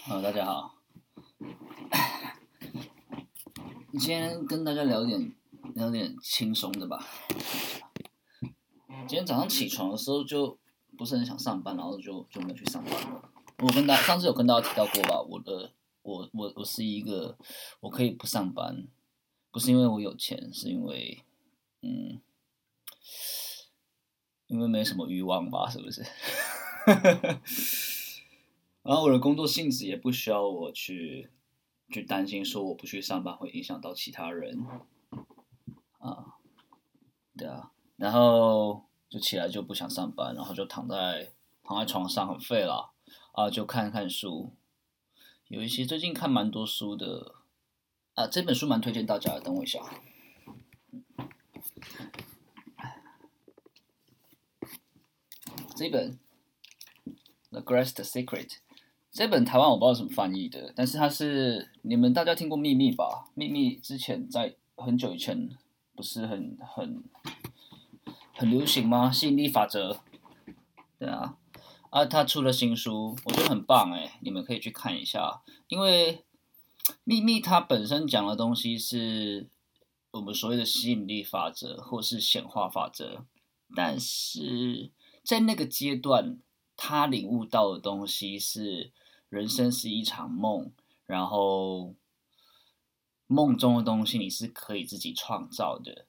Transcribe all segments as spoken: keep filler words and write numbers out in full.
呃，大家好，今天跟大家聊点聊点轻松的吧。今天早上起床的时候就不是很想上班，然后就就没有去上班了。我跟大上次有跟大家提到过吧，我的我我我是一个我可以不上班，不是因为我有钱，是因为嗯，因为没什么欲望吧，是不是？然后我的工作性质也不需要我去去担心说我不去上班会影响到其他人啊，对啊，然后就起来就不想上班，然后就躺在躺在床上很废了啊，就看看书，有一些最近看蛮多书的啊，这本书蛮推荐大家的，等我一下，这本《The Great Secret》。这本台湾我不知道什么翻译的，但是它是你们大家听过《秘密》吧？《秘密》之前在很久以前不是很很很流行吗？吸引力法则，对啊，啊，他出了新书，我觉得很棒哎，你们可以去看一下。因为秘密它本身讲的东西是我们所谓的吸引力法则或是显化法则，但是在那个阶段，他领悟到的东西是人生是一场梦，然后梦中的东西你是可以自己创造的。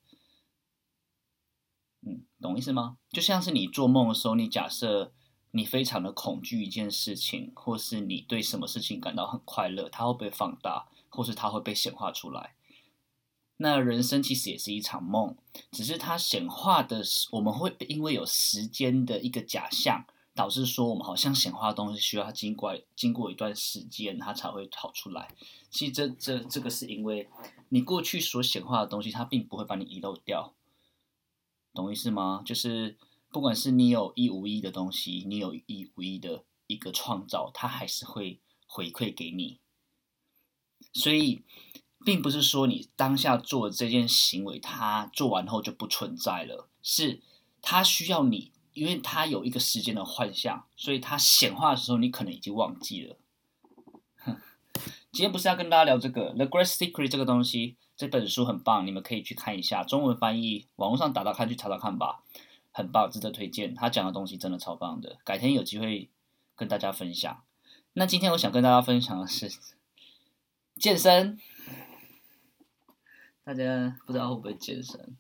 嗯，懂意思吗？就像是你做梦的时候，你假设你非常的恐惧一件事情，或是你对什么事情感到很快乐，它会被放大，或是它会被显化出来。那人生其实也是一场梦，只是它显化的是，我们会因为有时间的一个假象，导致说我们好像显化的东西需要经过经过一段时间，它才会跑出来。其实这这这个是因为你过去所显化的东西，它并不会把你遗漏掉。懂意思吗？就是不管是你有意无意的东西，你有意无意的一个创造，它还是会回馈给你。所以，并不是说你当下做的这件行为，它做完后就不存在了，是它需要你，因为它有一个时间的幻象，所以它显化的时候，你可能已经忘记了。今天不是要跟大家聊这个《The Great Secret》这个东西，这本书很棒，你们可以去看一下，中文翻译，网络上打打看，去查查看吧，很棒，值得推荐。他讲的东西真的超棒的，改天有机会跟大家分享。那今天我想跟大家分享的是健身，大家不知道会不会健身？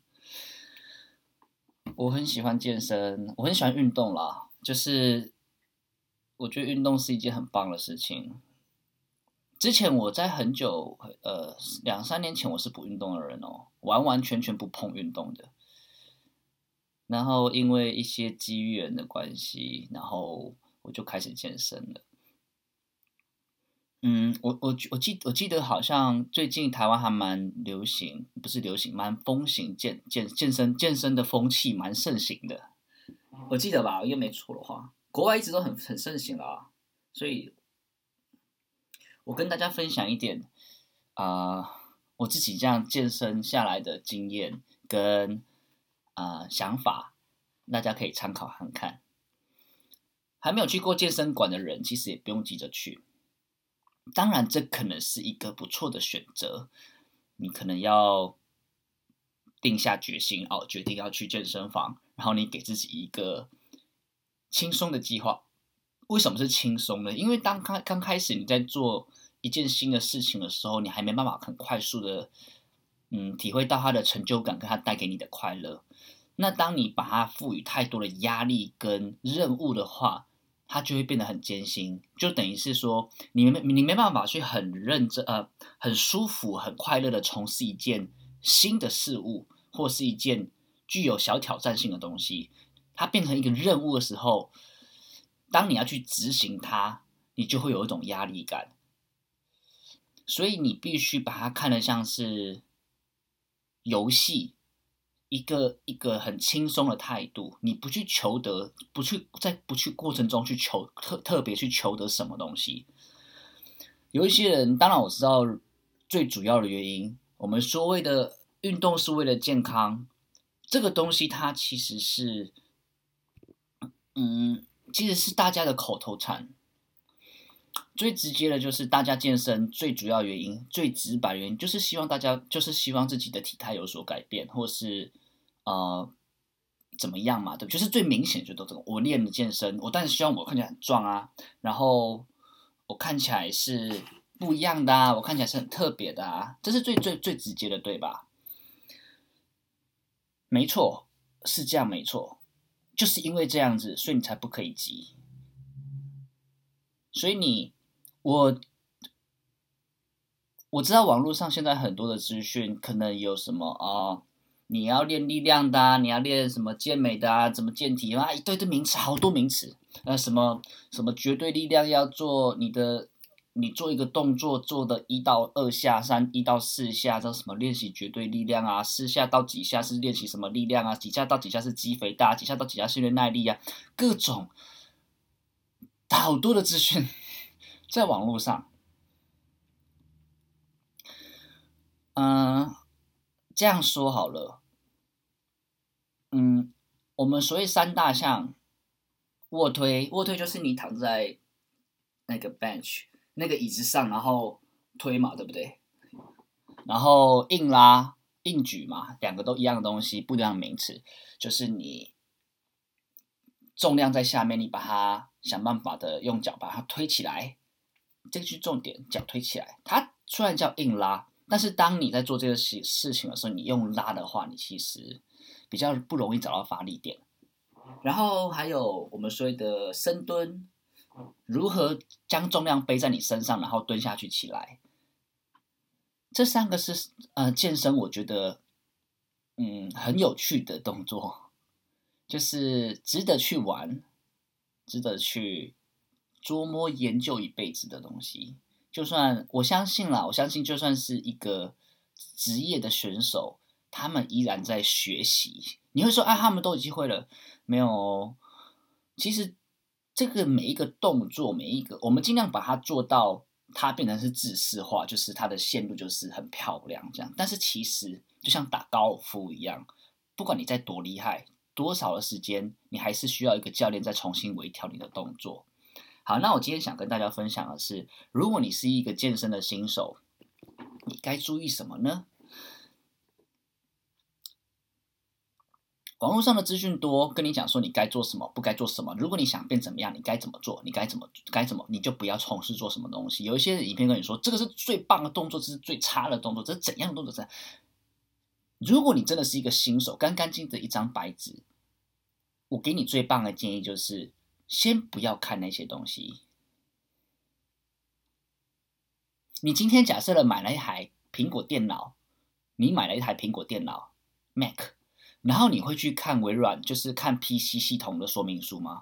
我很喜欢健身，我很喜欢运动啦，就是我觉得运动是一件很棒的事情。之前我在很久，呃，两三年前我是不运动的人哦，完完全全不碰运动的。然后因为一些机缘的关系，然后我就开始健身了。嗯，我我我记我记得好像最近台湾还蛮流行，不是流行，蛮风行健健健身健身的风气蛮盛行的。我记得吧，应该没错的话，国外一直都很很盛行啦。所以我跟大家分享一点啊、呃我自己这样健身下来的经验跟啊、呃想法，大家可以参考看看。还没有去过健身馆的人，其实也不用急着去。当然，这可能是一个不错的选择。你可能要定下决心哦，决定要去健身房，然后你给自己一个轻松的计划。为什么是轻松呢？因为当刚刚开始你在做一件新的事情的时候，你还没办法很快速的，嗯，体会到它的成就感跟它带给你的快乐。那当你把它赋予太多的压力跟任务的话，它就会变得很艰辛，就等于是说，你没你没办法去很认真呃很舒服、很快乐的从事一件新的事物，或是一件具有小挑战性的东西。它变成一个任务的时候，当你要去执行它，你就会有一种压力感。所以你必须把它看得像是游戏，一个一个很轻松的态度，你不去求得，不去在不去过程中去求特特别去求得什么东西。有一些人，当然我知道最主要的原因，我们所谓的运动是为了健康，这个东西它其实是，嗯，其实是大家的口头禅。 最直接的就是大家健身最主要原因，最直白的原因就是希望大家就是希望自己的体态有所改变，或是呃怎么样嘛，对，就是最明显就都这种。我练了健身，我当然希望我看起来很壮啊，然后我看起来是不一样的啊，我看起来是很特别的啊，这是最最最直接的，对吧？没错，是这样，没错，就是因为这样子，所以你才不可以急。所以你，我我知道网络上现在很多的资讯，可能有什么啊、呃你要练力量的啊，你要练什么健美的啊，怎么健体啊，一堆的名词，好多名词，呃，什么什么绝对力量要做你的，你做一个动作做的一到二下，三一到四下，这什么练习绝对力量啊，四下到几下是练习什么力量啊，几下到几下是肌肥大，几下到几下是练耐力啊，各种好多的资讯在网络上。嗯，这样说好了，嗯，我们所谓三大项，卧推，卧推就是你躺在那个 bench 那个椅子上，然后推嘛，对不对？然后硬拉、硬举嘛，两个都一样的东西，不一样的名词，就是你重量在下面，你把它想办法的用脚把它推起来，这个是重点，脚推起来。它虽然叫硬拉，但是当你在做这个事事情的时候，你用拉的话，你其实比较不容易找到发力点。然后还有我们说的深蹲，如何将重量背在你身上，然后蹲下去起来。这三个是呃健身，我觉得嗯很有趣的动作，就是值得去玩，值得去琢磨研究一辈子的东西。就算我相信啦，我相信就算是一个职业的选手，他们依然在学习。你会说啊，他们都有机会了，没有哦？其实这个每一个动作，每一个我们尽量把它做到，它变成是制式化，就是它的线路就是很漂亮这样。但是其实就像打高尔夫一样，不管你在多厉害，多少的时间，你还是需要一个教练再重新微调你的动作。好，那我今天想跟大家分享的是，如果你是一个健身的新手，你该注意什么呢？网络上的资讯多，跟你讲说你该做什么，不该做什么。如果你想变怎么样，你该怎么做，你该怎么该怎么，你就不要从事做什么东西。有一些影片跟你说，这个是最棒的动作，这是最差的动作，这是怎样的动作？如果你真的是一个新手，干干净净的一张白纸，我给你最棒的建议就是，先不要看那些东西。你今天假设了买了一台苹果电脑，你买了一台苹果电脑 Mac， 然后你会去看微软，就是看 P C 系统的说明书吗？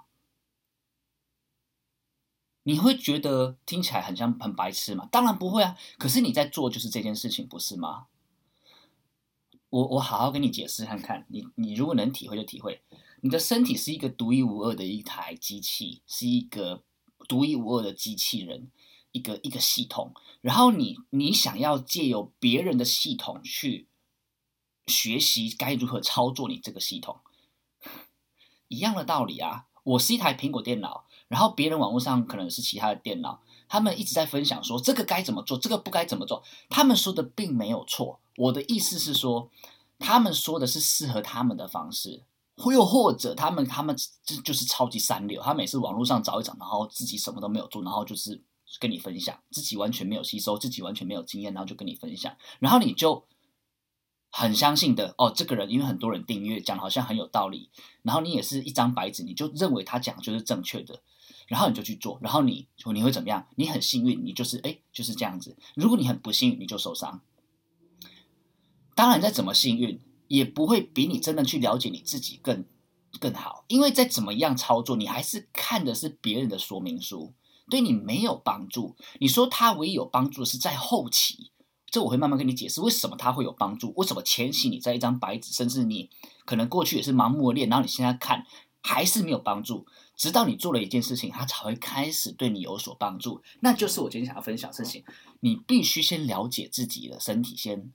你会觉得听起来很像很白痴吗？当然不会啊。可是你在做就是这件事情，不是吗？我我好好跟你解释看看，你你如果能体会就体会。你的身体是一个独一无二的一台机器，是一个独一无二的机器人，一个一个系统。然后你你想要借由别人的系统去学习该如何操作你这个系统，一样的道理啊。我是一台苹果电脑，然后别人网络上可能是其他的电脑，他们一直在分享说这个该怎么做，这个不该怎么做。他们说的并没有错，我的意思是说，他们说的是适合他们的方式，又或者他们他们就就是超级三流，他每次网络上找一找，然后自己什么都没有做，然后就是跟你分享，自己完全没有吸收，自己完全没有经验，然后就跟你分享，然后你就很相信的哦，这个人因为很多人订阅，讲好像很有道理，然后你也是一张白纸，你就认为他讲就是正确的，然后你就去做，然后你你会怎么样？你很幸运，你就是哎就是这样子。如果你很不幸运，你就受伤。当然，再怎么幸运，也不会比你真的去了解你自己更更好，因为再怎么样操作，你还是看的是别人的说明书，对你没有帮助。你说他唯一有帮助的是在后期。这我会慢慢跟你解释为什么它会有帮助，为什么前期你在一张白纸，甚至你可能过去也是盲目的练，然后你现在看还是没有帮助，直到你做了一件事情，它才会开始对你有所帮助。那就是我今天想要分享的事情，你必须先了解自己的身体先。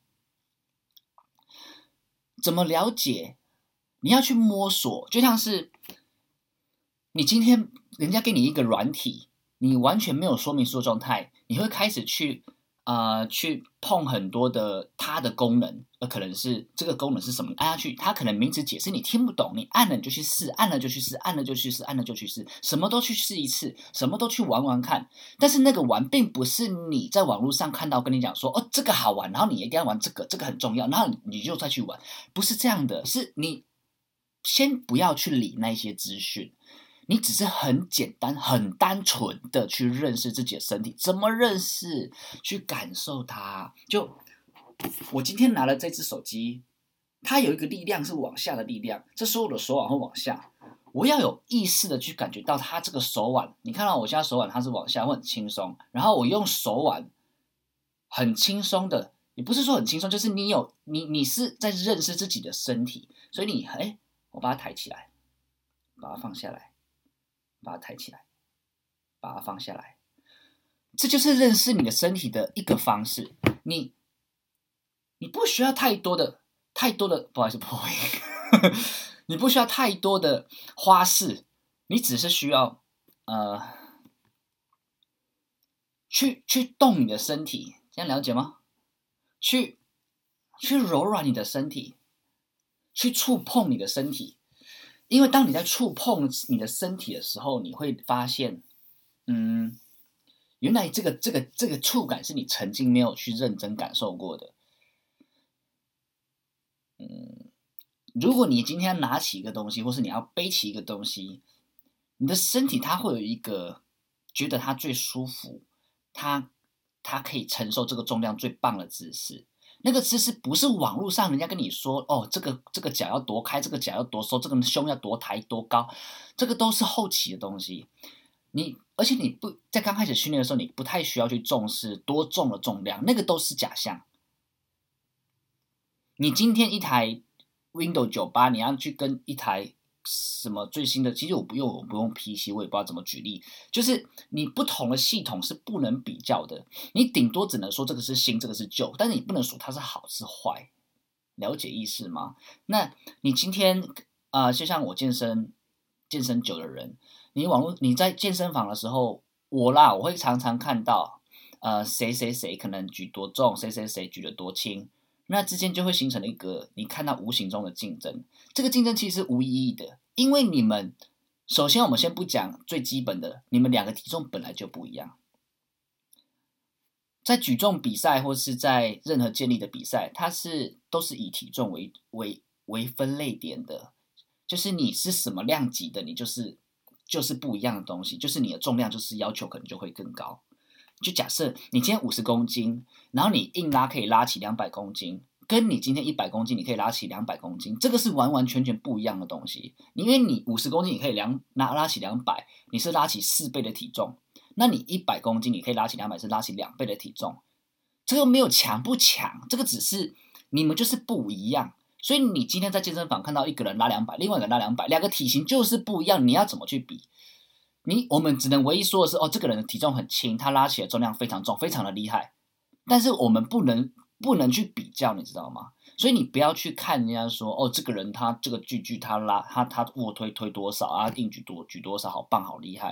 怎么了解？你要去摸索，就像是你今天人家给你一个软体， 你完全没有说明书的状态，你会开始去呃去碰很多的它的功能，呃，可能是这个功能是什么，你按下去，它可能名词解释你听不懂，你按了你就去试，按了就去试，按了就去试，按了就去试，什么都去试一次，什么都去玩玩看。但是那个玩并不是你在网络上看到跟你讲说哦这个好玩，然后你一定要玩这个，这个很重要，然后你就再去玩，不是这样的，是你先不要去理那些资讯。你只是很简单、很单纯的去认识自己的身体，怎么认识？去感受它。就我今天拿了这只手机，它有一个力量是往下的力量，这时候我的手腕会往下，我要有意识的去感觉到它这个手腕。你看到我现在手腕它是往下，会很轻松，然后我用手腕很轻松的，也不是说很轻松，就是你有你你是在认识自己的身体，所以你哎，我把它抬起来，把它放下来。把它抬起来，把它放下来，这就是认识你的身体的一个方式。你你不需要太多的太多的，不好意思破音，你不需要太多的花式，你只是需要呃去去动你的身体，这样了解吗？去去柔软你的身体，去触碰你的身体。因为当你在触碰你的身体的时候，你会发现，嗯，原来这个这个这个触感是你曾经没有去认真感受过的。嗯，如果你今天拿起一个东西，或是你要背起一个东西，你的身体它会有一个觉得它最舒服，它它可以承受这个重量最棒的姿势。那个姿势不是网络上人家跟你说哦，这个这个脚要多开，这个脚要多收，这个胸要多抬多高，这个都是后期的东西。你而且你不在刚开始训练的时候，你不太需要去重视多重的重量，那个都是假象。你今天一台 Windows 九十八，你要去跟一台什么最新的，其实我不用我不用 P C， 我也不知道怎么举例，就是你不同的系统是不能比较的，你顶多只能说这个是新，这个是旧，但是你不能说它是好是坏，了解意思吗？那你今天呃，就像我健身健身久的人，你网络你在健身房的时候，我啦，我会常常看到呃谁谁谁可能举多重，谁谁谁举得多轻。那之间就会形成了一个你看到无形中的竞争，这个竞争其实是无意义的，因为你们首先我们先不讲最基本的，你们两个体重本来就不一样，在举重比赛或是在任何健力的比赛，它是都是以体重为为为分类点的，就是你是什么量级的，你就是就是不一样的东西，就是你的重量就是要求可能就会更高。就假设你今天五十公斤，然后你硬拉可以拉起两百公斤，跟你今天一百公斤你可以拉起两百公斤，这个是完完全全不一样的东西。因为你五十公斤你可以量拉拉起两百，你是拉起四倍的体重，那你一百公斤你可以拉起两百，是拉起两倍的体重。这个没有强不强，这个只是你们就是不一样。所以你今天在健身房看到一个人拉两百，另外一个人拉两百，两个体型就是不一样，你要怎么去比？你我们只能唯一说的是，哦，这个人的体重很轻，他拉起来重量非常重，非常的厉害。但是我们不能不能去比较，你知道吗？所以你不要去看人家说，哦，这个人他这个巨巨他拉他他卧推推多少啊，硬举多举多少，好棒好厉害。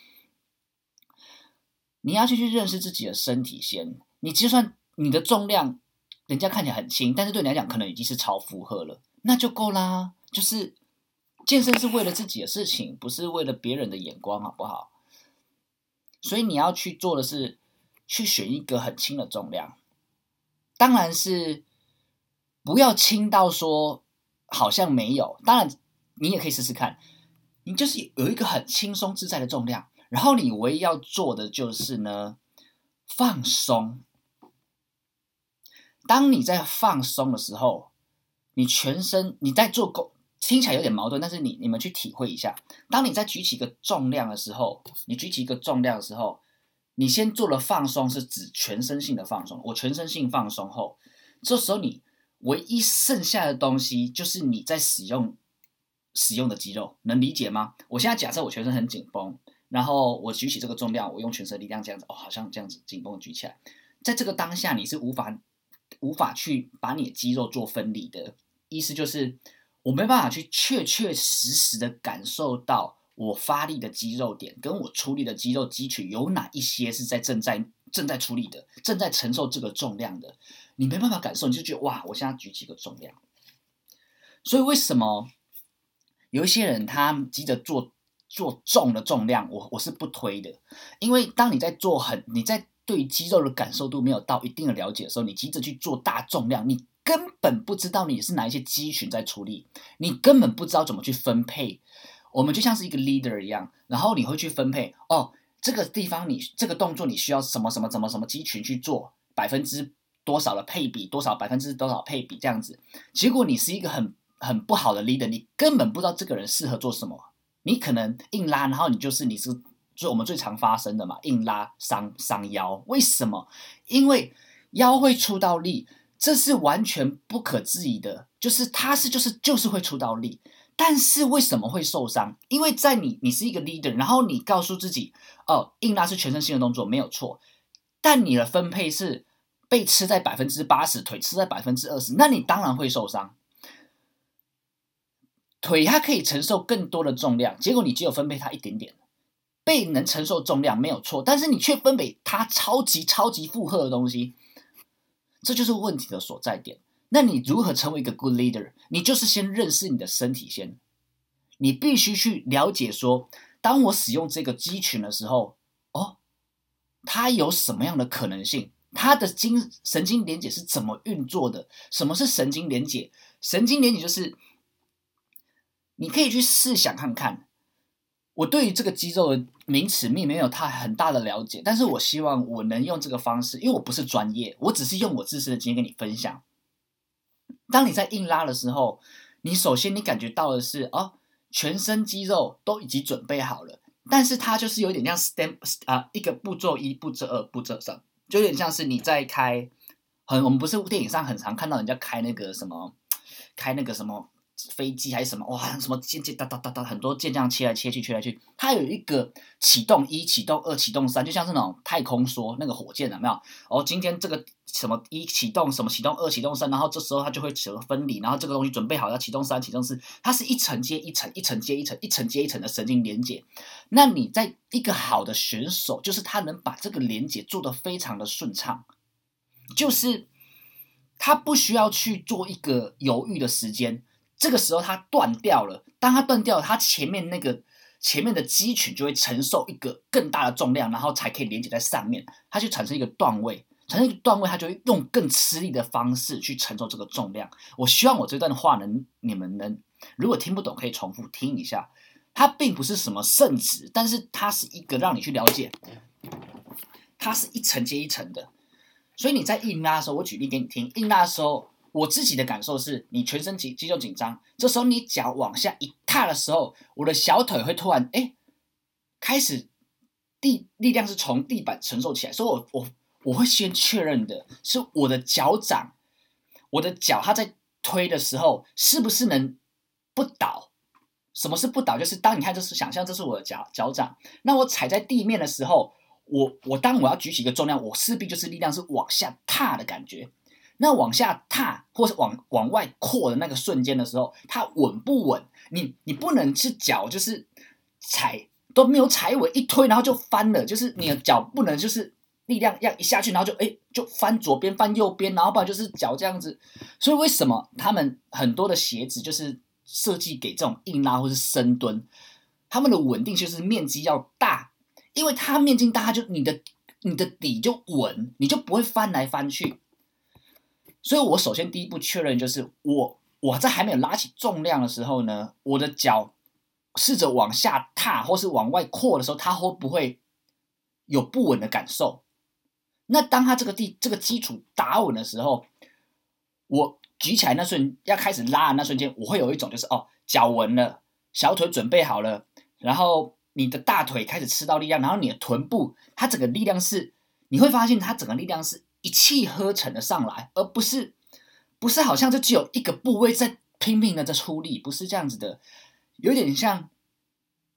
你要去去认识自己的身体先。你就算你的重量人家看起来很轻，但是对你来讲可能已经是超负荷了，那就够啦。就是健身是为了自己的事情，不是为了别人的眼光，好不好？所以你要去做的是去选一个很轻的重量，当然是不要轻到说好像没有，当然你也可以试试看，你就是有一个很轻松自在的重量，然后你唯一要做的就是呢放松。当你在放松的时候，你全身你在做功，听起来有点矛盾，但是你你们去体会一下，当你在举起一个重量的时候，你举起一个重量的时候，你先做了放松，是指全身性的放松。我全身性放松后，这时候你唯一剩下的东西就是你在使用使用的肌肉，能理解吗？我现在假设我全身很紧绷，然后我举起这个重量，我用全身力量这样子，哦，好像这样子紧绷举起来，在这个当下你是无法无法去把你的肌肉做分离的，意思就是我没办法去确确实实的感受到我发力的肌肉点跟我出力的肌肉肌群有哪一些是在正在正在出力的，正在承受这个重量的，你没办法感受，你就觉得哇，我现在举几个重量。所以为什么有一些人他急着做做重的重量，我我是不推的，因为当你在做很你在对肌肉的感受度没有到一定的了解的时候，你急着去做大重量，你根本不知道你是哪一些肌群在出力，你根本不知道怎么去分配。我们就像是一个 leader 一样，然后你会去分配哦，这个地方你这个动作你需要什么什么什么什么肌群去做，百分之多少的配比，多少百分之多少配比这样子。结果你是一个很很不好的 leader， 你根本不知道这个人适合做什么，你可能硬拉，然后你就是你是就我们最常发生的嘛，硬拉伤伤腰。为什么？因为腰会出到力，这是完全不可质疑的，就是它是就是就是会出到力。但是为什么会受伤？因为在你你是一个 leader， 然后你告诉自己，哦，硬拉是全身性的动作没有错，但你的分配是被吃在百分之八十，腿吃在百分之二十，那你当然会受伤。腿它可以承受更多的重量，结果你只有分配它一点点，背能承受重量没有错，但是你却分配它超级超级负荷的东西，这就是问题的所在点。那你如何成为一个 good leader？ 你就是先认识你的身体先，你必须去了解说，当我使用这个肌群的时候，哦，它有什么样的可能性？它的经神经连结是怎么运作的？什么是神经连结？神经连结就是你可以去试想看看。我对于这个肌肉的名词并没有太很大的了解，但是我希望我能用这个方式，因为我不是专业，我只是用我自身的经验跟你分享。当你在硬拉的时候，你首先你感觉到的是哦，全身肌肉都已经准备好了，但是它就是有点像 step 啊、呃，一个步骤一、步骤二、步骤三，就有点像是你在开，很我们不是电影上很常看到人家开那个什么，开那个什么飞机还是什么哇，什么键键哒哒哒哒，很多键这样切来切去切来切去，它有一个启动一、启动二、启动三，就像是那种太空梭那个火箭有没有？哦，今天这个什么一启动，什么启动二、启动三，然后这时候它就会扯分离，然后这个东西准备好要启动三、启动四，它是一层接一层，一层接一层，一层接一层的神经连接。那你在一个好的选手，就是他能把这个连接做得非常的顺畅，就是他不需要去做一个犹豫的时间。这个时候它断掉了，当它断掉了，它前面那个前面的肌群就会承受一个更大的重量，然后才可以连接在上面，它就产生一个断位，产生一个断位，它就会用更吃力的方式去承受这个重量。我希望我这段话能你们能，如果听不懂可以重复听一下。它并不是什么圣旨，但是它是一个让你去了解，它是一层接一层的。所以你在硬拉的时候，我举例给你听，硬拉的时候。我自己的感受是，你全身肌肌肉紧张，这时候你脚往下一踏的时候，我的小腿会突然哎开始地力量是从地板承受起来，所以我我我会先确认的是我的脚掌，我的脚它在推的时候是不是能不倒？什么是不倒？就是当你看，这是想象这是我的脚脚掌，那我踩在地面的时候，我我当我要举起一个重量，我势必就是力量是往下踏的感觉。那往下踏或是往往外扩的那个瞬间的时候，它稳不稳？你你不能是脚就是踩都没有踩稳，一推然后就翻了，就是你的脚不能就是力量要一下去，然后就哎就翻左边翻右边，然后不然就是脚这样子。所以为什么他们很多的鞋子就是设计给这种硬拉或是深蹲，他们的稳定就是面积要大，因为它面积大，就你的你的底就稳，你就不会翻来翻去。所以我首先第一步确认就是我我在还没有拉起重量的时候呢，我的脚试着往下踏或是往外扩的时候，它会不会有不稳的感受？那当它这个地这个基础打稳的时候，我举起来那瞬要开始拉的那瞬间，我会有一种就是哦脚稳了，小腿准备好了，然后你的大腿开始吃到力量，然后你的臀部它整个力量是你会发现它整个力量是一气呵成的上来，而不是不是好像就只有一个部位在拼命的在出力，不是这样子的，有点像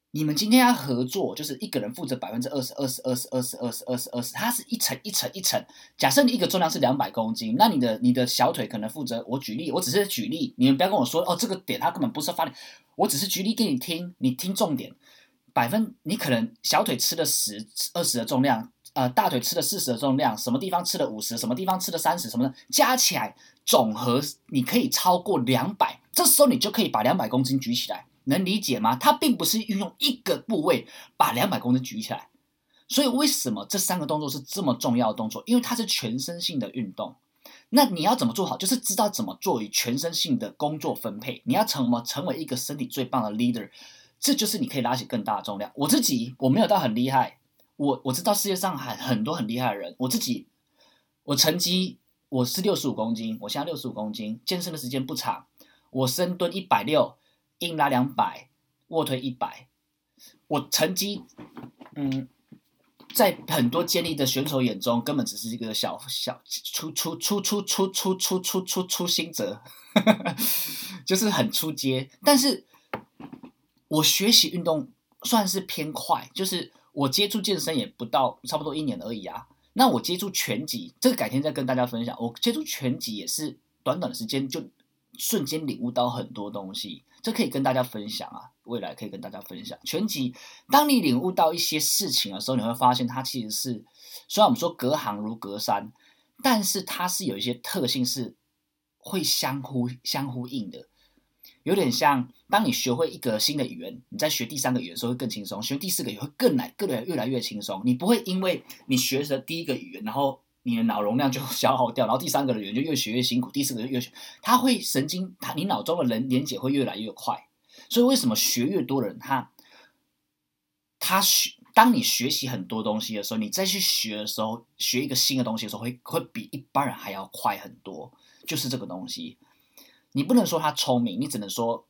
你们今天要合作，就是一个人负责百分之二十、二十、二十、二十、二十、二十、二十，它是一层一层一层。假设你一个重量是两百公斤，那你的你的小腿可能负责，我举例，我只是举例，你们不要跟我说哦，这个点它根本不是发力，我只是举例给你听，你听重点。百分你可能小腿吃了十、二十的重量，呃，大腿吃了四十的重量，什么地方吃了五十，什么地方吃了三十，什么的，加起来总和你可以超过两百，这时候你就可以把两百公斤举起来。能理解吗？它并不是运用一个部位把两百公斤举起来，所以为什么这三个动作是这么重要的动作？因为它是全身性的运动。那你要怎么做好？就是知道怎么做与全身性的工作分配。你要成么成为一个身体最棒的 leader， 这就是你可以拉起更大的重量。我自己我没有到很厉害，我我知道世界上很很多很厉害的人。我自己我成绩我是六十五公斤，我现在六十五公斤，健身的时间不长，我深蹲一百六。硬拉两百，卧推一百，我成绩，嗯，在很多健力的选手眼中，根本只是一个小小初初初初初初初初初初心者，就是很初阶。但是，我学习运动算是偏快，就是我接触健身也不到差不多一年而已啊。那我接触拳击，这个改天再跟大家分享。我接触拳击也是短短的时间就瞬间领悟到很多东西。这可以跟大家分享啊，未来可以跟大家分享。拳击，当你领悟到一些事情的时候，你会发现它其实是，虽然我们说隔行如隔山，但是它是有一些特性是会相互相呼应的。有点像，当你学会一个新的语言，你在学第三个语言的时候会更轻松，学第四个语言会更来更来越来越轻松。你不会因为你学的第一个语言，然后你的脑容量就消耗掉，然后第三个语言就越学越辛苦，第四个越学，它会神经，它你脑中的人连结会越来越快。所以为什么学越多的人，他他学，当你学习很多东西的时候，你再去学的时候，学一个新的东西的时候，会会比一般人还要快很多。就是这个东西，你不能说他聪明，你只能说，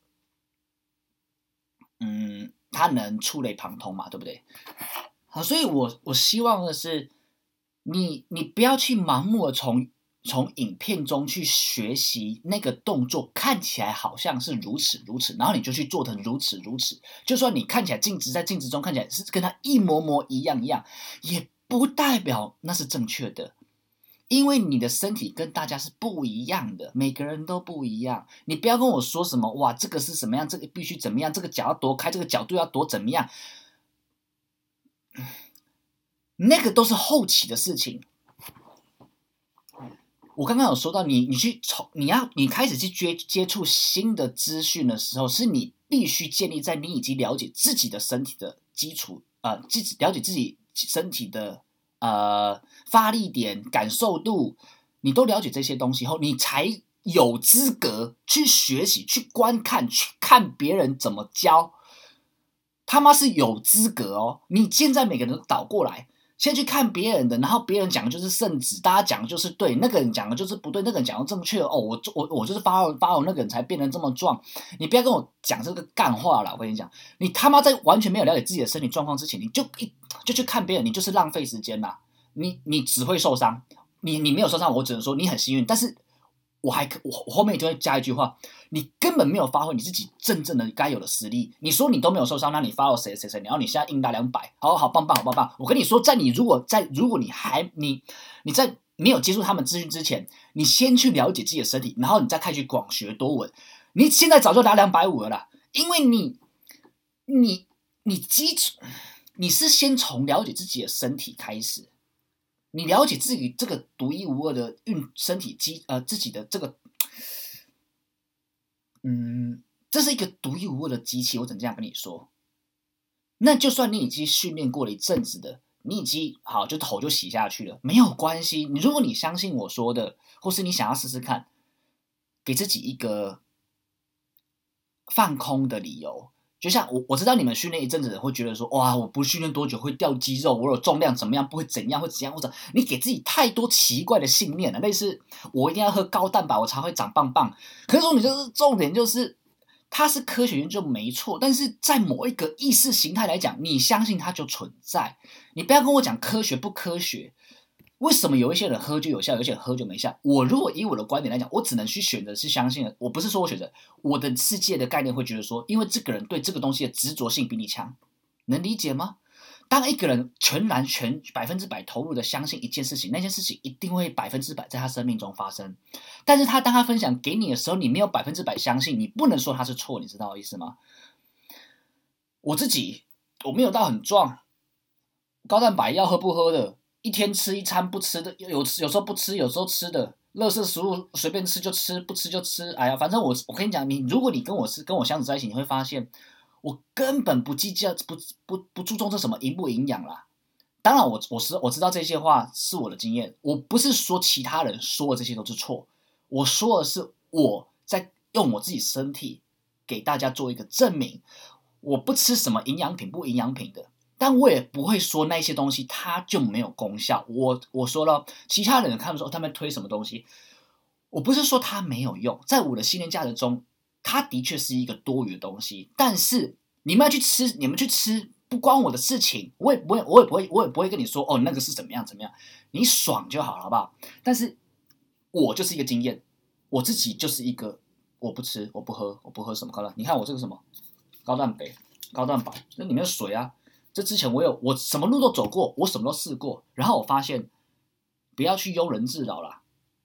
嗯，他能触类旁通嘛，对不对？好，所以我我希望的是。你你不要去盲目的从从影片中去学习那个动作，看起来好像是如此如此，然后你就去做成如此如此。就算你看起来镜子在镜子中看起来是跟他一模模一样一样，也不代表那是正确的，因为你的身体跟大家是不一样的，每个人都不一样。你不要跟我说什么哇，这个是什么样，这个必须怎么样，这个脚要多开，这个角度要多怎么样。那个都是后期的事情。我刚刚有说到你，你去从你要你开始去接接触新的资讯的时候，是你必须建立在你已经了解自己的身体的基础，呃，自己了解自己身体的呃发力点、感受度，你都了解这些东西后，你才有资格去学习、去观看、去看别人怎么教。他妈是有资格哦！你现在每个人都倒过来。先去看别人的，然后别人讲的就是圣旨，大家讲的就是对，那个人讲的就是不对，那个人讲的正确哦，我我我就是发了发了那个人才变得这么壮，你不要跟我讲这个干话啦，我跟你讲，你他妈在完全没有了解自己的身体状况之前，你就一就去看别人，你就是浪费时间啦，你你只会受伤，你你没有受伤，我只能说你很幸运，但是。我还我我后面就会加一句话，你根本没有发挥你自己真正的该有的实力。你说你都没有受伤，那你发了谁谁谁？然后你现在硬打两百，好好棒棒好棒棒。我跟你说，在你如果在如果你还你你在没有接触他们资讯之前，你先去了解自己的身体，然后你再开始广学多闻。你现在早就拿两百五了啦，因为你你你基础你是先从了解自己的身体开始。你了解自己这个独一无二的运身体机呃自己的这个，嗯，这是一个独一无二的机器，我只能这样跟你说。那就算你已经训练过了一阵子的，你已经好就头就洗下去了，没有关系。你如果你相信我说的，或是你想要试试看，给自己一个放空的理由。就像我我知道你们训练一阵子人会觉得说，哇，我不训练多久会掉肌肉，我有重量怎么样不会怎样会怎样，或者你给自己太多奇怪的信念了，类似我一定要喝高蛋白我才会长棒棒。可是重点就是重点就是它是科学研究没错，但是在某一个意识形态来讲，你相信它就存在。你不要跟我讲科学不科学。为什么有一些人喝就有效，有一些人喝就没效？我如果以我的观点来讲，我只能去选择是相信的。我不是说我选择，我的世界的概念会觉得说，因为这个人对这个东西的执着性比你强， 能理解吗？当一个人全然全百分之百投入的相信一件事情，那件事情一定会百分之百在他生命中发生。但是他当他分享给你的时候，你没有百分之百相信，你不能说他是错，你知道我意思吗？我自己我没有到很壮，高蛋白要喝不喝的，一天吃一餐不吃的，有有时候不吃，有时候吃的，垃圾食物随便吃就吃，不吃就吃。哎呀，反正我我跟你讲，你如果你跟我是跟我相处在一起，你会发现我根本不计较，不不不注重这什么营不营养啦。当然我，我我我知道这些话是我的经验，我不是说其他人说的这些都是错，我说的是我在用我自己身体给大家做一个证明。我不吃什么营养品不营养品的，但我也不会说那些东西它就没有功效。我我说了，其他人看说他们推什么东西，我不是说它没有用，在我的信念价值中，它的确是一个多余的东西。但是你们要去吃，你们去吃不关我的事情，我也不会，我也不会，我也不会跟你说哦，那个是怎么样怎么样，你爽就好了，好不好？但是我就是一个经验，我自己就是一个，我不吃，我不喝，我不喝什么高蛋，你看我这个什么？高蛋白、高蛋白，那里面有水啊。这之前我有，我什么路都走过，我什么都试过，然后我发现，不要去庸人自扰啦，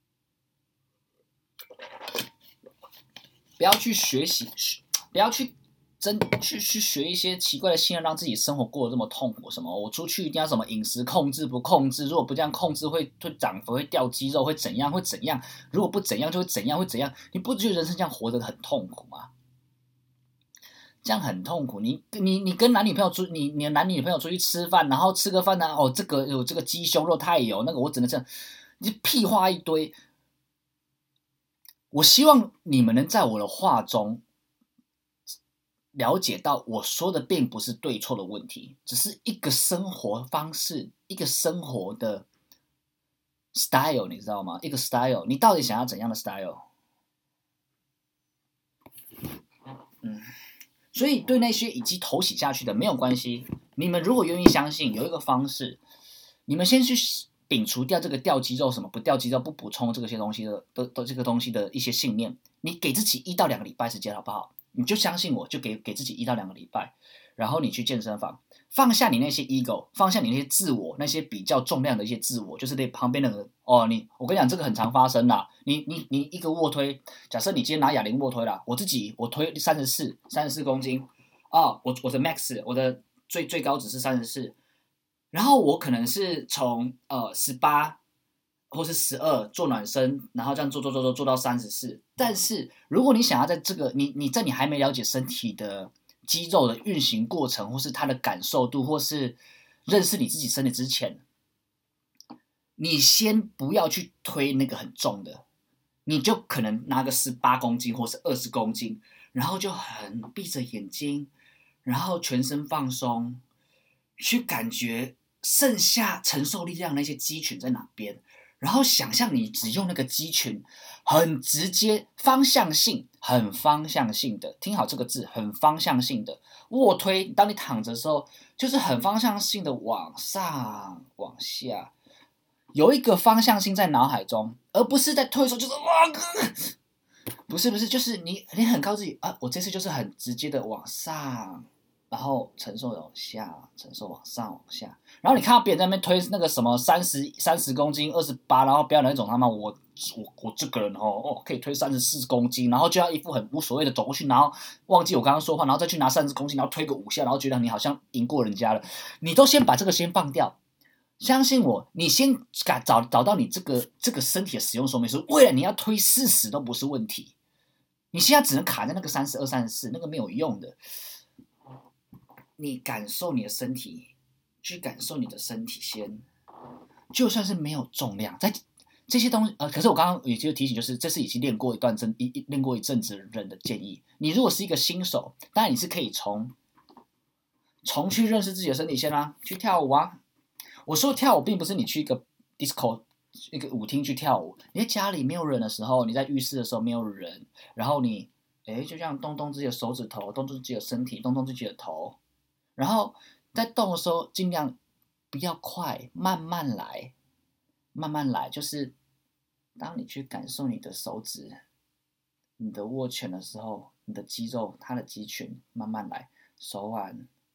不要去学习，不要去真去去学一些奇怪的信念，让自己生活过得这么痛苦。什么？我出去一定要什么饮食控制不控制？如果不这样控制会，会长肥，会掉肌肉，会怎样？会怎样？如果不怎样就会怎样？会怎样？你不觉得人生这样活得很痛苦吗？这样很痛苦。你你你跟男女朋友出，你你的男女朋友出去吃饭，然后吃个饭呢、啊，哦，这个有这个鸡胸肉太油，那个我只能这样，你屁话一堆。我希望你们能在我的话中了解到，我说的并不是对错的问题，只是一个生活方式，一个生活的 style， 你知道吗？一个 style， 你到底想要怎样的 style？ 嗯。所以对那些已经投洗下去的没有关系，你们如果愿意相信，有一个方式，你们先去摒除掉这个掉肌肉什么不掉肌肉不补充这些东西的的的这个东西的一些信念，你给自己一到两个礼拜时间好不好？你就相信我，就给给自己一到两个礼拜，然后你去健身房，放下你那些 ego， 放下你那些自我，那些比较重量的一些自我，就是那旁边的人哦，你我跟你讲，这个很常发生啦。你你你一个卧推，假设你今天拿哑铃卧推啦，我自己我推三十四三十四公斤啊，我我的 max 我的最最高值是三十四，然后我可能是从呃十八或是十二做暖身，然后这样做做做做做到三十四。但是如果你想要在这个你你在你还没了解身体的肌肉的运行过程，或是它的感受度，或是认识你自己身体之前，你先不要去推那个很重的，你就可能拿个十八公斤或是二十公斤，然后就很闭着眼睛，然后全身放松，去感觉剩下承受力量那些肌群在哪边，然后想象你只用那个肌群，很直接方向性，很方向性的，听好这个字，很方向性的卧推。当你躺着的时候，就是很方向性的往上往下，有一个方向性在脑海中，而不是在推的时候就是哇，不是不是，就是你你很告诉自己啊，我这次就是很直接的往上。然后承受往下，承受往上往下，然后你看到别人在那边推那个什么三十三十公斤、二十八，然后不要那种他妈我我我这个人哦哦可以推三十四公斤，然后就要一副很无所谓的走过去，然后忘记我刚刚说话，然后再去拿三十公斤，然后推个五下，然后觉得你好像赢过人家了，你都先把这个先放掉，相信我，你先找找到你这个这个身体的使用说明书，为了你要推四十都不是问题，你现在只能卡在那个三十二、三十四，那个没有用的。你感受你的身体，去感受你的身体先，就算是没有重量，在这些东西，呃，可是我刚刚也就提醒，就是这是已经练过一段阵一练过一阵子人的建议。你如果是一个新手，当然你是可以从从去认识自己的身体先啦、啊，去跳舞啊。我说跳舞并不是你去一个 disco 一个舞厅去跳舞，你在家里没有人的时候，你在浴室的时候没有人，然后你哎就这样动动自己的手指头，动动自己的身体，动动自己的头。然后在动的时候，尽量不要快，慢慢来，慢慢来。就是当你去感受你的手指、你的握拳的时候，你的肌肉、它的肌群慢慢来，手腕、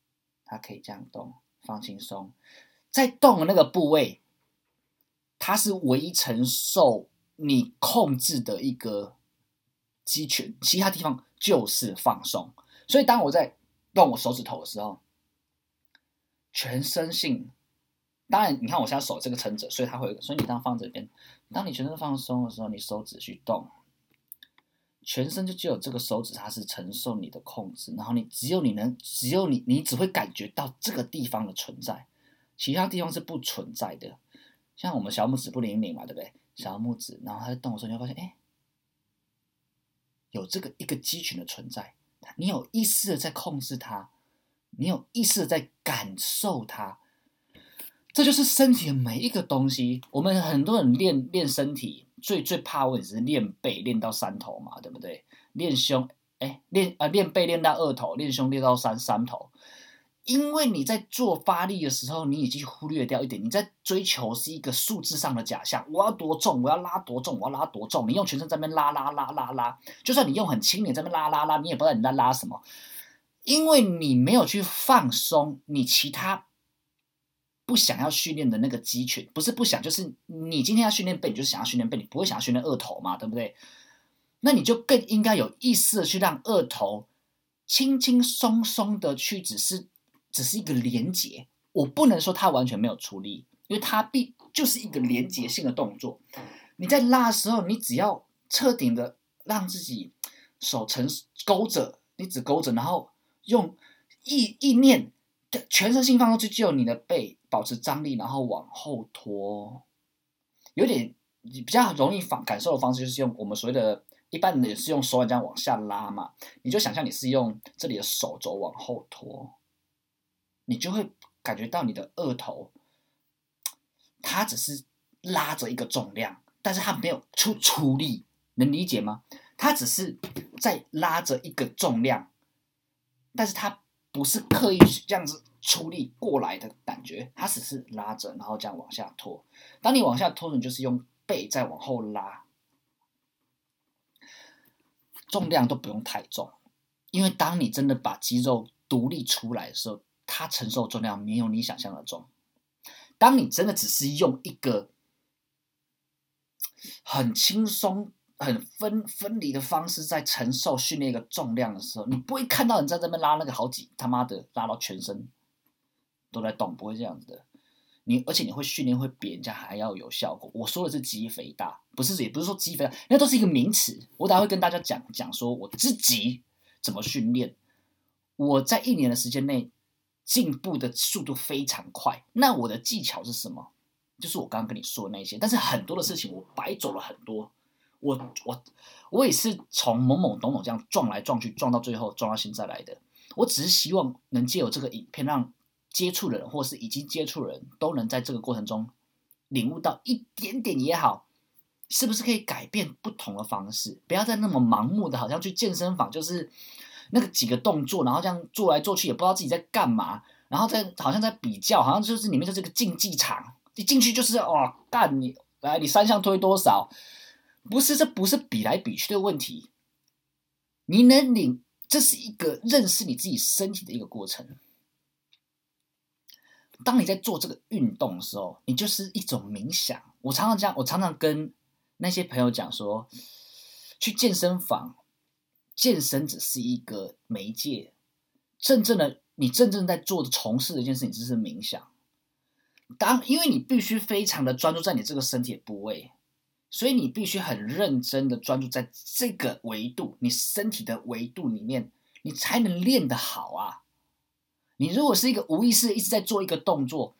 它可以这样动，放轻松。在动的那个部位，它是唯一承受你控制的一个肌群，其他地方就是放松。所以当我在动我手指头的时候，全身性，当然你看我现在手这个撑着，所以它会有一个，所以你这样放这边，当你全身放松的时候，你手指去动，全身就只有这个手指它是承受你的控制，然后你只有你能，只有你，你只会感觉到这个地方的存在，其他地方是不存在的。像我们小拇指不灵敏嘛，对不对？小拇指，然后它在动的时候，你会发现，哎，有这个一个肌群的存在，你有意识的在控制它，你有意识的在感受它。这就是身体的每一个东西。我们很多人练练身体，最最怕问题是练背练到三头嘛，对不对？练胸，哎，练啊练背练到二头，练胸练到三三头。因为你在做发力的时候，你已经忽略掉一点，你在追求是一个数字上的假象。我要多重，我要拉多重，我要拉多重。你用全身在那边拉拉拉拉拉，就算你用很轻，你在那边拉拉拉，你也不知道你在拉什么，因为你没有去放松你其他不想要训练的那个肌群。不是不想，就是你今天要训练背，你就是想要训练背，你不会想要训练二头嘛，对不对？那你就更应该有意识的去让二头轻轻松松的去，只是只是一个连结。我不能说它完全没有出力，因为它必就是一个连结性的动作。你在拉的时候，你只要彻底的让自己手成勾着，你只勾着，然后用意意念全身心放松去救你的背，保持张力，然后往后拖。有点比较容易感受的方式，就是用我们所谓的一般人也是用手腕这样往下拉嘛，你就想象你是用这里的手肘往后拖，你就会感觉到你的二头，它只是拉着一个重量，但是它没有出出力，能理解吗？它只是在拉着一个重量，但是它不是刻意这样子出力过来的感觉，它只是拉着，然后这样往下拖。当你往下拖，你就是用背再往后拉，重量都不用太重，因为当你真的把肌肉独立出来的时候，它承受重量没有你想象的重。当你真的只是用一个很轻松、很分分离的方式在承受训练一个重量的时候，你不会看到人在这边拉那个好几他妈的拉到全身都在动，不会这样子的。你而且你会训练会比人家还要有效果。我说的是肌肥大，不是也不是说肌肥大，那都是一个名词。我等下会跟大家讲讲说我自己怎么训练，我在一年的时间内进步的速度非常快。那我的技巧是什么？就是我刚刚跟你说的那些，但是很多的事情我白走了很多。我我我也是从懵懵懂懂这样撞来撞去，撞到最后撞到现在来的。我只是希望能借由这个影片，让接触的人或是已经接触的人都能在这个过程中领悟到一点点也好，是不是可以改变不同的方式？不要再那么盲目的，好像去健身房就是那个几个动作，然后这样做来做去，也不知道自己在干嘛，然后在好像在比较，好像就是里面就是个竞技场，一进去就是哦干你来你三项推多少？不是，这不是比来比去的问题，你能领，这是一个认识你自己身体的一个过程。当你在做这个运动的时候，你就是一种冥想。我常常讲，我常常跟那些朋友讲说，去健身房，健身只是一个媒介，真正的你真正在做的从事的一件事情，就是冥想。当因为你必须非常的专注在你这个身体的部位，所以你必须很认真的专注在这个维度，你身体的维度里面，你才能练得好啊。你如果是一个无意识一直在做一个动作，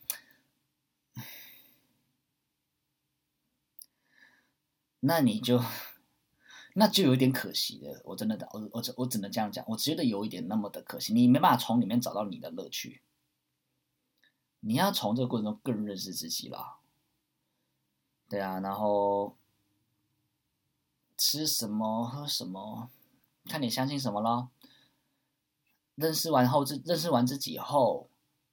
那你就那就有点可惜了。我真的我我我只能这样讲，我觉得有一点那么的可惜，你没办法从里面找到你的乐趣。你要从这个过程中更认识自己啦。对啊，然后吃什么喝什么，看你相信什么咯。认识完后，认识完自己后，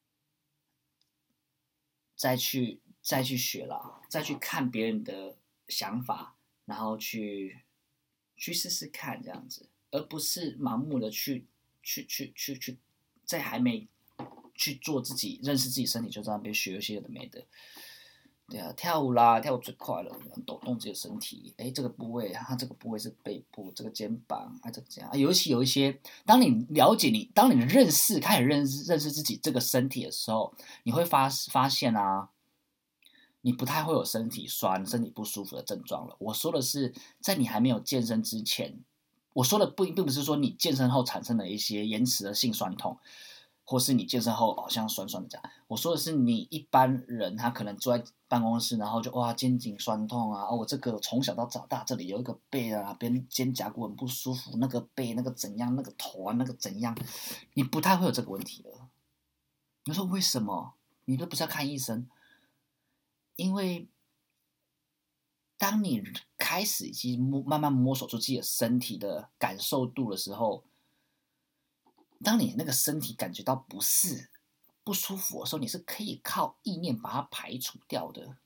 再去再去学啦，再去看别人的想法，然后去去试试看这样子，而不是盲目的去去去去去，在还没去做自己认识自己身体，就在那边学一些有的没的。对啊，跳舞啦，跳舞最快了，抖动自己的身体。哎，这个部位，它这个部位是背部，这个肩膀，啊，这个这样。啊、尤其有一些，当你了解你，当你认识开始认识认识自己这个身体的时候，你会发发现啊，你不太会有身体酸、身体不舒服的症状了。我说的是，在你还没有健身之前，我说的不并不是说你健身后产生的一些延迟的性酸痛。或是你健身后好像酸酸的这样，我说的是你一般人他可能坐在办公室，然后就哇肩颈酸痛啊，哦我这个从小到长大这里有一个背啊，边肩胛骨很不舒服，那个背那个怎样，那个头啊那个怎样，你不太会有这个问题了。你说为什么？你都不是要看医生？因为当你开始已经摸慢慢摸索出自己的身体的感受度的时候，当你那个身体感觉到不适、不舒服的时候，你是可以靠意念把它排除掉的。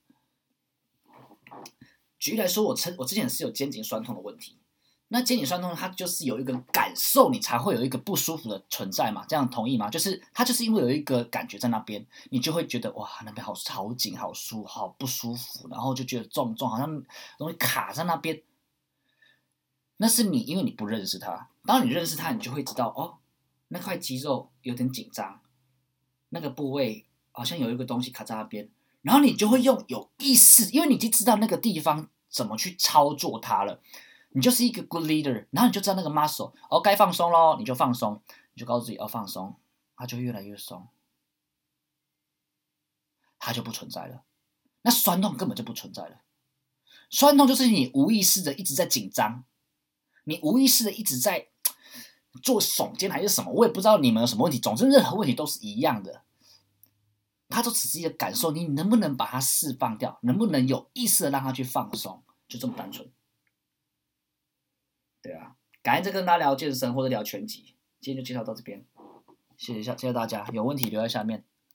举例来说，我称我之前是有肩颈酸痛的问题，那肩颈酸痛它就是有一个感受，你才会有一个不舒服的存在嘛？这样同意吗？就是它就是因为有一个感觉在那边，你就会觉得哇，那边好好紧、好舒、好不舒服，然后就觉得重重，好像东西卡在那边。那是你，因为你不认识它。当你认识它，你就会知道哦。那块肌肉有点紧张，那个部位好像有一个东西卡在那边，然后你就会用有意识，因为你已经知道那个地方怎么去操作它了，你就是一个 good leader， 然后你就知道那个 muscle 哦该放松咯，你就放松，你就告诉自己要、哦、放松，它就会越来越松，它就不存在了。那酸痛根本就不存在了，酸痛就是你无意识的一直在紧张，你无意识的一直在做耸肩还是什么，我也不知道你们有什么问题。总之，任何问题都是一样的，它都只是一个感受，你能不能把它释放掉？能不能有意识的让它去放松？就这么单纯。对啊，感谢这跟大家聊健身或者聊拳击，今天就介绍到这边，谢谢谢谢大家，有问题留在下面。